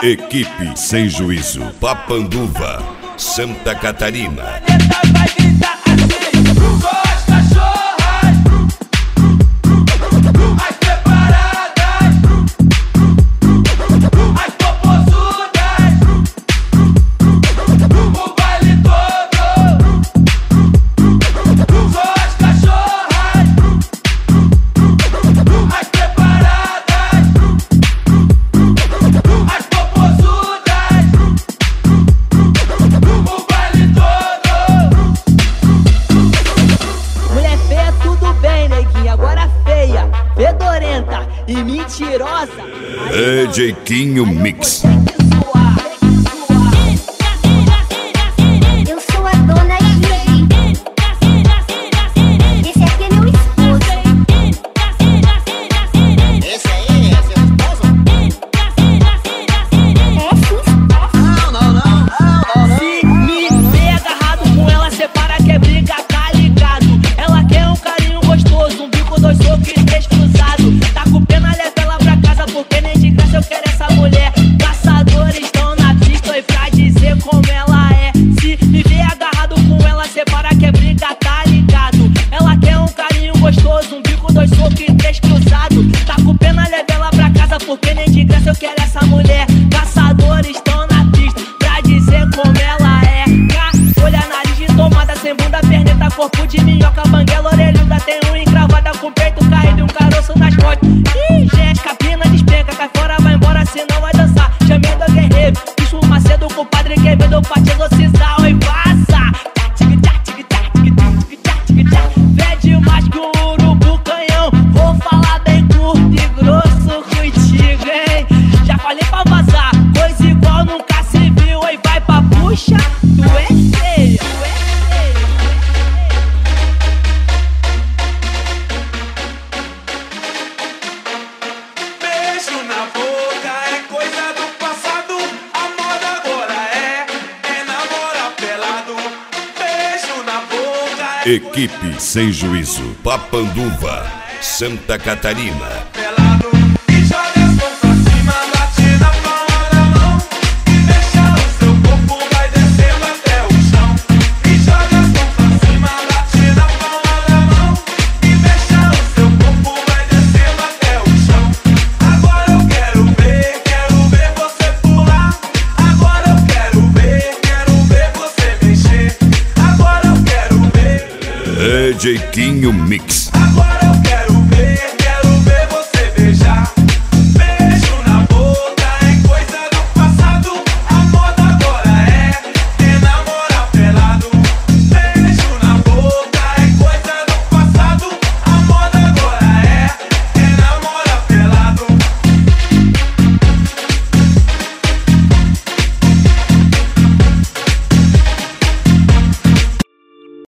Equipe Sem Juízo, Papanduva, Santa Catarina. E mentirosa. DJ Quinho Mix. Eu sou a dona Gigi. Esse aqui é meu esposo. Esse aí é seu esposo? É sim. Não. Se me vê agarrado com ela, separa que é briga, tá ligado? Ela quer um carinho gostoso, um bico, dois socos e três cruzados. Tá com pena, leva ela pra casa, porque nem de graça eu quero essa mulher. Caçadores estão na pista e pra dizer como ela é. Se me vê agarrado com ela, separa que é briga, tá ligado? Ela quer um carinho gostoso, um bico, dois socos e três cruzados. Tá com pena, leva ela pra casa, porque nem de graça eu quero essa mulher. Caçadores estão na pista pra dizer como ela é. Olha, nariz de tomada, sem bunda, perneta, corpo de minhoca, banguela, orelhuda, tem um encravada com peito caído e um caroço nas costas. Ih, gente, capina, despenca, cai fora, vai embora, senão vai dançar. Chamei do guerreiro, bicho Macedo com o Padre Quevedo pra te exorcizar e vaza. Vede mais que um urubu canhão, vou falar bem curto e grosso contigo, hein? Já falei pra vazar, coisa igual nunca se viu, aí vai pra puxa, tu é feia, tu é feia. Beijo na boca é coisa do passado. A moda agora é namorar pelado. Beijo na boca é Equipe Sem Juízo, Papanduva, Santa Catarina. pelado. E joga as mãos pra cima, bate na palma da mão. E deixa o seu corpo vai descendo até o chão. E joga as mãos pra cima, bate na palma da mão. E deixa o seu corpo vai descendo até o chão. Agora eu quero ver você pular. Agora eu quero ver você mexer. Agora eu quero ver. DJ Quinho Mix.